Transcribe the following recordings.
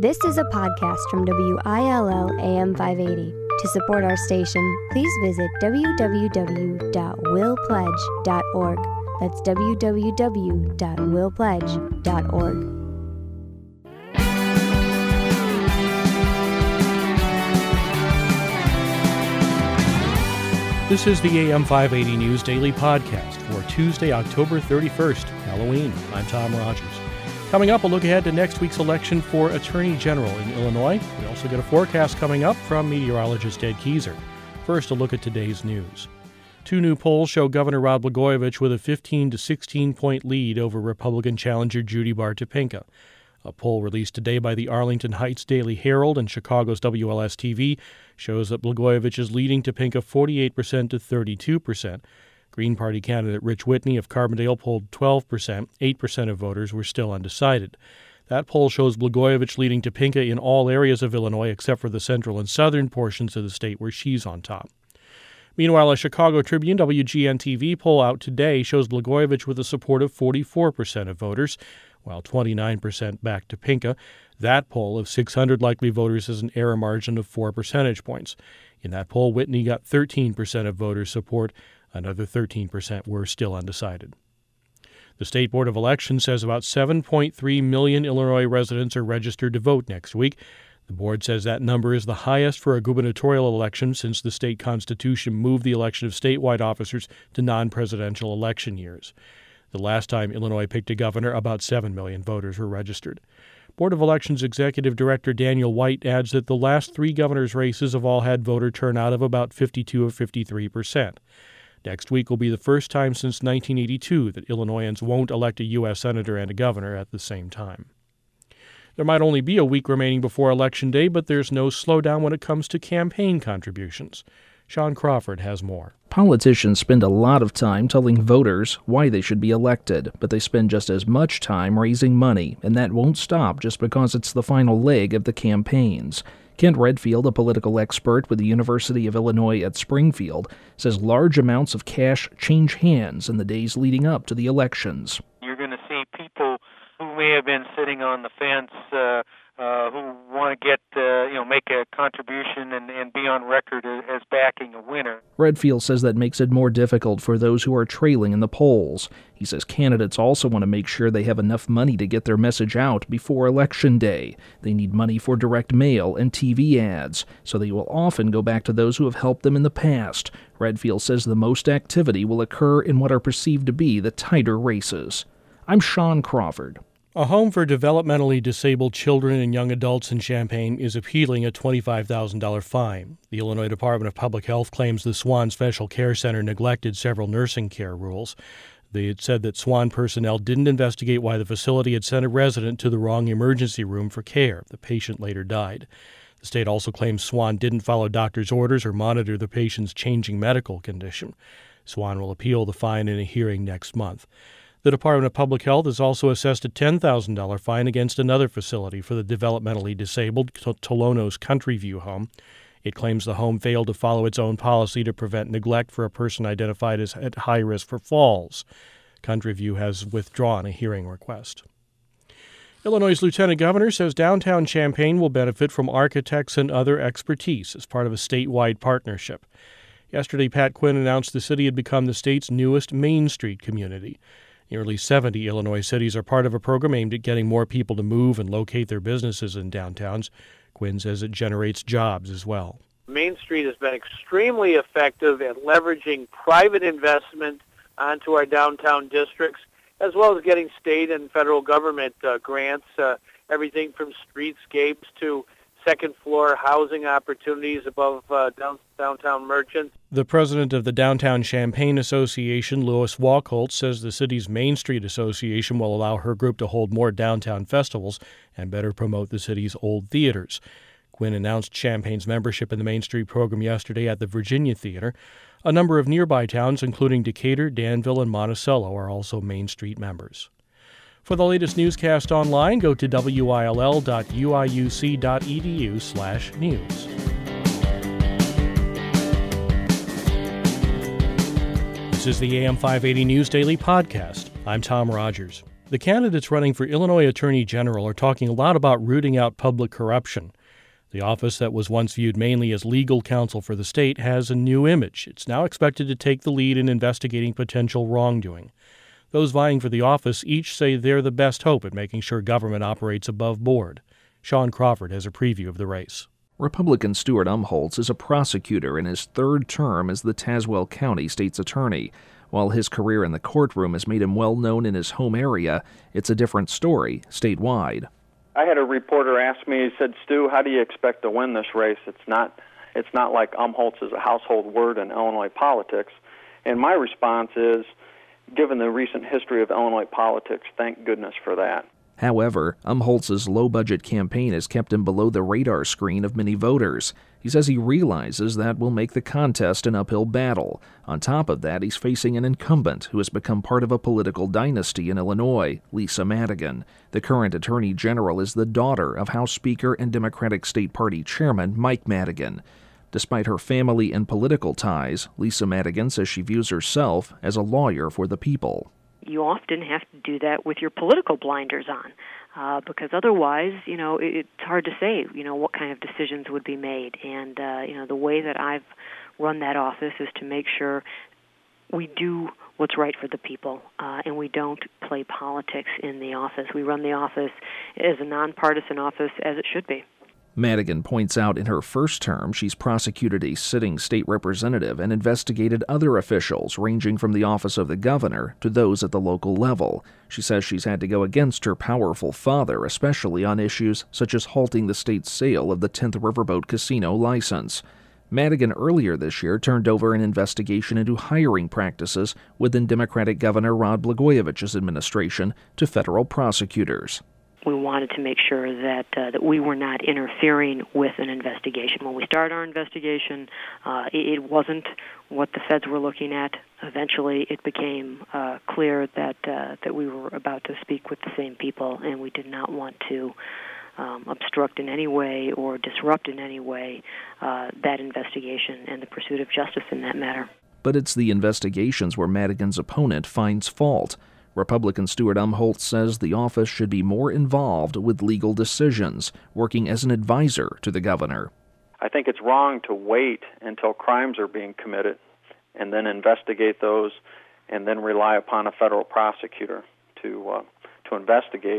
This is a podcast from WILL AM 580. To support our station, please visit www.willpledge.org. That's www.willpledge.org. This is the AM 580 News Daily Podcast for Tuesday, October 31st, Halloween. I'm Tom Rogers. Coming up, a look ahead to next week's election for Attorney General in Illinois. We also get a forecast coming up from meteorologist Ed Keyser. First, a look at today's news. Two new polls show Governor Rod Blagojevich with a 15 to 16-point lead over Republican challenger Judy Bar Topinka. A poll released today by the Arlington Heights Daily Herald and Chicago's WLS-TV shows that Blagojevich is leading Topinka 48% to 32%. Green Party candidate Rich Whitney of Carbondale polled 12%. 8% of voters were still undecided. That poll shows Blagojevich leading Topinka in all areas of Illinois except for the central and southern portions of the state where she's on top. Meanwhile, a Chicago Tribune WGN-TV poll out today shows Blagojevich with a support of 44% of voters, while 29% back Topinka. That poll of 600 likely voters has an error margin of 4 percentage points. In that poll, Whitney got 13% of voters' support. Another 13% were still undecided. The State Board of Elections says about 7.3 million Illinois residents are registered to vote next week. The board says that number is the highest for a gubernatorial election since the state constitution moved the election of statewide officers to non-presidential election years. The last time Illinois picked a governor, about 7 million voters were registered. Board of Elections Executive Director Daniel White adds that the last three governors' races have all had voter turnout of about 52 or 53%. Next week will be the first time since 1982 that Illinoisans won't elect a U.S. senator and a governor at the same time. There might only be a week remaining before Election Day, but there's no slowdown when it comes to campaign contributions. Sean Crawford has more. Politicians spend a lot of time telling voters why they should be elected, but they spend just as much time raising money, and that won't stop just because it's the final leg of the campaigns. Kent Redfield, a political expert with the University of Illinois at Springfield, says large amounts of cash change hands in the days leading up to the elections. You're going to see people who may have been sitting on the fence who want to get, make a contribution and be on record as backing a winner. Redfield says that makes it more difficult for those who are trailing in the polls. He says candidates also want to make sure they have enough money to get their message out before Election Day. They need money for direct mail and TV ads, so they will often go back to those who have helped them in the past. Redfield says the most activity will occur in what are perceived to be the tighter races. I'm Sean Crawford. A home for developmentally disabled children and young adults in Champaign is appealing a $25,000 fine. The Illinois Department of Public Health claims the Swan Special Care Center neglected several nursing care rules. They had said that Swan personnel didn't investigate why the facility had sent a resident to the wrong emergency room for care. The patient later died. The state also claims Swan didn't follow doctor's orders or monitor the patient's changing medical condition. Swan will appeal the fine in a hearing next month. The Department of Public Health has also assessed a $10,000 fine against another facility for the developmentally disabled, Tolono's Country View home. It claims the home failed to follow its own policy to prevent neglect for a person identified as at high risk for falls. Country View has withdrawn a hearing request. Illinois' lieutenant governor says downtown Champaign will benefit from architects and other expertise as part of a statewide partnership. Yesterday, Pat Quinn announced the city had become the state's newest Main Street community. Nearly 70 Illinois cities are part of a program aimed at getting more people to move and locate their businesses in downtowns. Quinn says it generates jobs as well. Main Street has been extremely effective at leveraging private investment onto our downtown districts, as well as getting state and federal government grants, everything from streetscapes to second-floor housing opportunities above downtown merchants. The president of the Downtown Champaign Association, Louis Wacholtz, says the city's Main Street Association will allow her group to hold more downtown festivals and better promote the city's old theaters. Quinn announced Champaign's membership in the Main Street program yesterday at the Virginia Theater. A number of nearby towns, including Decatur, Danville, and Monticello, are also Main Street members. For the latest newscast online, go to will.uiuc.edu/news. This is the AM 580 News Daily Podcast. I'm Tom Rogers. The candidates running for Illinois Attorney General are talking a lot about rooting out public corruption. The office that was once viewed mainly as legal counsel for the state has a new image. It's now expected to take the lead in investigating potential wrongdoing. Those vying for the office each say they're the best hope at making sure government operates above board. Sean Crawford has a preview of the race. Republican Stuart Umholtz is a prosecutor in his third term as the Tazewell County State's Attorney. While his career in the courtroom has made him well known in his home area, it's a different story statewide. I had a reporter ask me, he said, "Stu, how do you expect to win this race? It's not like Umholtz is a household word in Illinois politics." And my response is, given the recent history of Illinois politics, thank goodness for that. However, Umholtz's low-budget campaign has kept him below the radar screen of many voters. He says he realizes that will make the contest an uphill battle. On top of that, he's facing an incumbent who has become part of a political dynasty in Illinois, Lisa Madigan. The current Attorney General is the daughter of House Speaker and Democratic State Party Chairman Mike Madigan. Despite her family and political ties, Lisa Madigan says she views herself as a lawyer for the people. You often have to do that with your political blinders on, because otherwise, it's hard to say, what kind of decisions would be made. And, the way that I've run that office is to make sure we do what's right for the people, and we don't play politics in the office. We run the office as a nonpartisan office, as it should be. Madigan points out in her first term she's prosecuted a sitting state representative and investigated other officials ranging from the office of the governor to those at the local level. She says she's had to go against her powerful father, especially on issues such as halting the state's sale of the 10th Riverboat Casino license. Madigan earlier this year turned over an investigation into hiring practices within Democratic Governor Rod Blagojevich's administration to federal prosecutors. We wanted to make sure that we were not interfering with an investigation. When we started our investigation, it wasn't what the feds were looking at. Eventually, it became clear that we were about to speak with the same people, and we did not want to obstruct in any way or disrupt in any way that investigation and the pursuit of justice in that matter. But it's the investigations where Madigan's opponent finds fault. Republican Stuart Umholtz says the office should be more involved with legal decisions, working as an advisor to the governor. I think it's wrong to wait until crimes are being committed and then investigate those and then rely upon a federal prosecutor to investigate.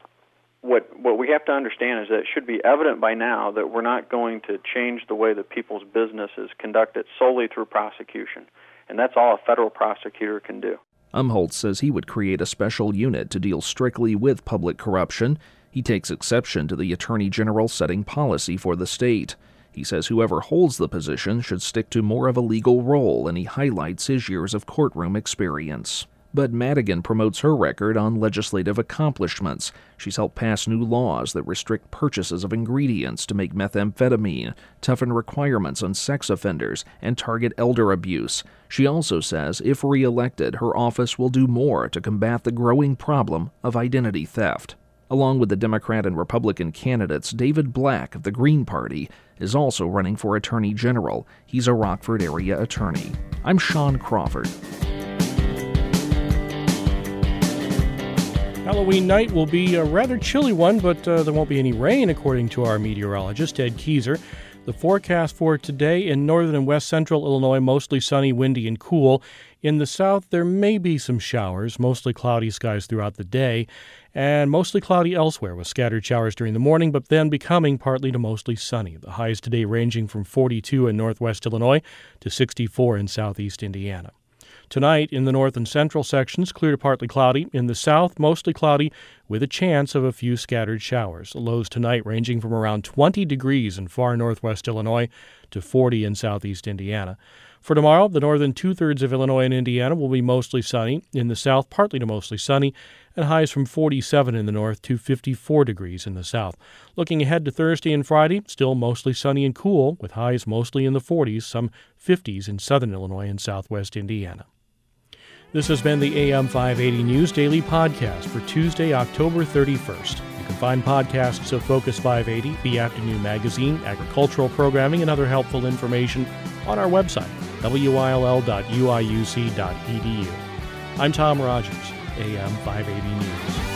What we have to understand is that it should be evident by now that we're not going to change the way that people's business is conducted solely through prosecution, and that's all a federal prosecutor can do. Umholtz says he would create a special unit to deal strictly with public corruption. He takes exception to the Attorney General setting policy for the state. He says whoever holds the position should stick to more of a legal role, and he highlights his years of courtroom experience. But Madigan promotes her record on legislative accomplishments. She's helped pass new laws that restrict purchases of ingredients to make methamphetamine, toughen requirements on sex offenders, and target elder abuse. She also says if re-elected, her office will do more to combat the growing problem of identity theft. Along with the Democrat and Republican candidates, David Black of the Green Party is also running for Attorney General. He's a Rockford area attorney. I'm Sean Crawford. Halloween night will be a rather chilly one, but there won't be any rain, according to our meteorologist, Ed Keyser. The forecast for today in northern and west central Illinois, mostly sunny, windy, and cool. In the south, there may be some showers, mostly cloudy skies throughout the day, and mostly cloudy elsewhere with scattered showers during the morning, but then becoming partly to mostly sunny. The highs today ranging from 42 in northwest Illinois to 64 in southeast Indiana. Tonight, in the north and central sections, clear to partly cloudy. In the south, mostly cloudy with a chance of a few scattered showers. The lows tonight ranging from around 20 degrees in far northwest Illinois to 40 in southeast Indiana. For tomorrow, the northern two-thirds of Illinois and Indiana will be mostly sunny. In the south, partly to mostly sunny, and highs from 47 in the north to 54 degrees in the south. Looking ahead to Thursday and Friday, still mostly sunny and cool, with highs mostly in the 40s, some 50s in southern Illinois and southwest Indiana. This has been the AM 580 News Daily Podcast for Tuesday, October 31st. You can find podcasts of Focus 580, the afternoon magazine, agricultural programming, and other helpful information on our website, will.uiuc.edu. I'm Tom Rogers. AM 580 News.